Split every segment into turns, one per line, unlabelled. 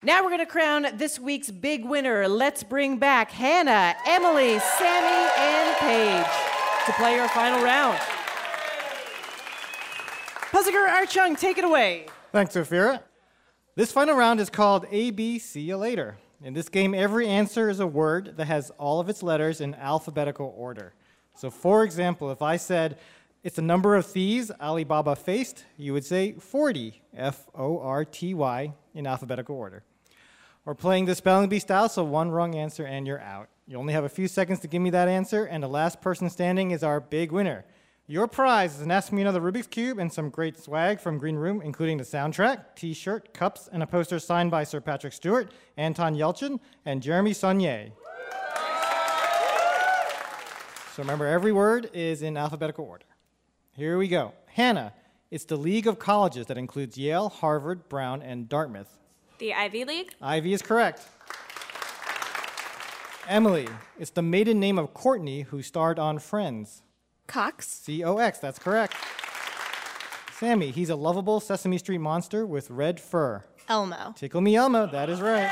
Now we're going to crown this week's big winner. Let's bring back Hannah, Emily, Sammy, and Paige to play our final round. Puzzle Guru Art Chung, take it away.
Thanks, Ophira. This final round is called A, B, See You Later. In this game, every answer is a word that has all of its letters in alphabetical order. So, for example, if I said, it's the number of thieves Alibaba faced, you would say 40, F-O-R-T-Y, in alphabetical order. We're playing the spelling bee style, so one wrong answer and you're out. You only have a few seconds to give me that answer, and the last person standing is our big winner. Your prize is an Ask Me Another Rubik's Cube and some great swag from Green Room, including the soundtrack, T-shirt, cups, and a poster signed by Sir Patrick Stewart, Anton Yelchin, and Jeremy Saulnier. So remember, every word is in alphabetical order. Here we go. Hannah, it's the league of colleges that includes Yale, Harvard, Brown, and Dartmouth.
The Ivy League?
Ivy is correct. Emily, it's the maiden name of Courtney, who starred on Friends.
Cox?
C-O-X, that's correct. Sammy, he's a lovable Sesame Street monster with red fur.
Elmo.
Tickle me Elmo, that is right.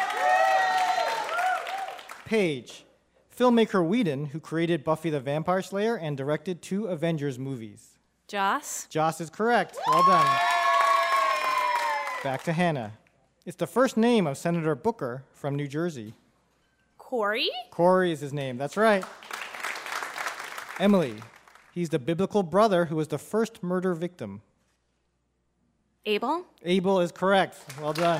Paige, filmmaker Whedon, who created Buffy the Vampire Slayer and directed 2 Avengers movies.
Joss?
Joss is correct. Well done. Back to Hannah. It's the first name of Senator Booker from New Jersey.
Corey?
Corey is his name. That's right. Emily. He's the biblical brother who was the first murder victim.
Abel?
Abel is correct. Well done.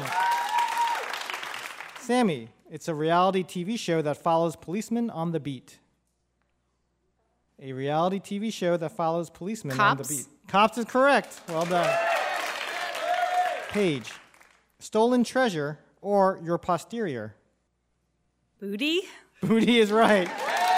Sammy. It's a reality TV show that follows policemen on the beat. A reality TV show that follows policemen on the beat. Cops is correct. Well done. Paige. Stolen treasure or your posterior.
Booty?
Booty is right.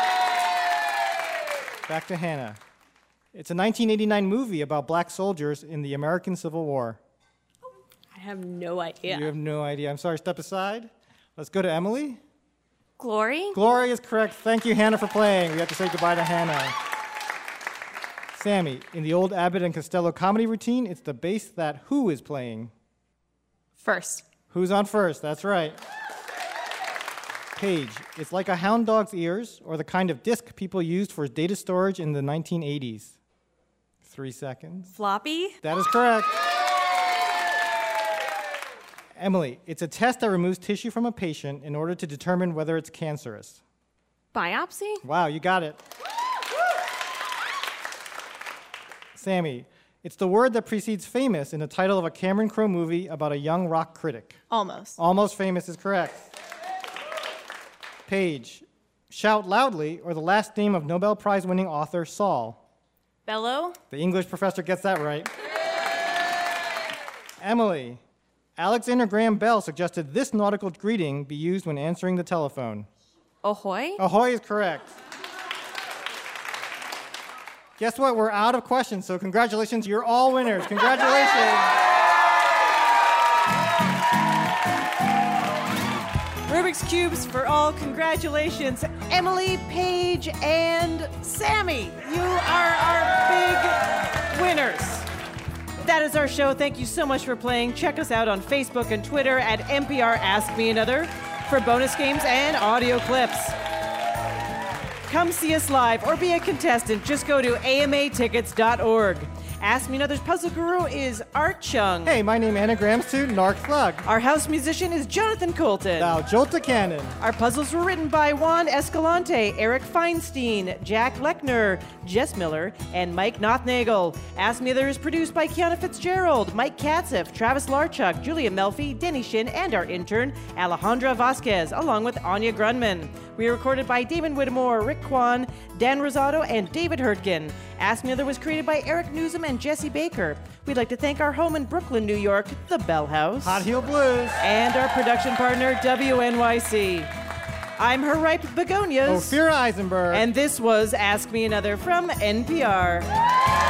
Back to Hannah. It's a 1989 movie about black soldiers in the American Civil War.
I have no idea.
You have no idea. I'm sorry, step aside. Let's go to Emily.
Glory?
Glory is correct. Thank you, Hannah, for playing. We have to say goodbye to Hannah. Sammy, in the old Abbott and Costello comedy routine, it's the bass that Who is playing.
First.
Who's on first? That's right. Paige, it's like a hound dog's ears or the kind of disk people used for data storage in the 1980s. 3 seconds.
Floppy?
That is correct. Emily, it's a test that removes tissue from a patient in order to determine whether it's cancerous.
Biopsy?
Wow, you got it. Sammy, it's the word that precedes famous in the title of a Cameron Crowe movie about a young rock critic.
Almost.
Almost famous is correct. Paige, shout loudly or the last name of Nobel Prize-winning author Saul.
Bellow?
The English professor gets that right. Emily, Alexander Graham Bell suggested this nautical greeting be used when answering the telephone.
Ahoy?
Ahoy is correct. Guess what? We're out of questions, so congratulations. You're all winners. Congratulations.
Rubik's Cubes for all. Congratulations, Emily, Paige, and Sammy. You are our big winners. That is our show. Thank you so much for playing. Check us out on Facebook and Twitter at NPR Ask Me Another for bonus games and audio clips. Come see us live or be a contestant. Just go to amatickets.org. Ask Me Another's puzzle guru is Art Chung.
Hey, my name is Anagrams to Narc Thug.
Our house musician is Jonathan Colton.
Thou Jolta Cannon.
Our puzzles were written by Juan Escalante, Eric Feinstein, Jack Lechner, Jess Miller, and Mike Nothnagel. Ask Me Another is produced by Kiana Fitzgerald, Mike Katzeff, Travis Larchuk, Julia Melfi, Denny Shin, and our intern, Alejandra Vasquez, along with Anya Grunman. We are recorded by Damon Whittemore, Rick Kwan, Dan Rosado, and David Hurtgen. Ask Me Another was created by Eric Newsom and Jesse Baker. We'd like to thank our home in Brooklyn, New York, the Bell House.
Hot Heel Blues.
And our production partner, WNYC. I'm her ripe begonias.
Ophira Eisenberg.
And this was Ask Me Another from NPR.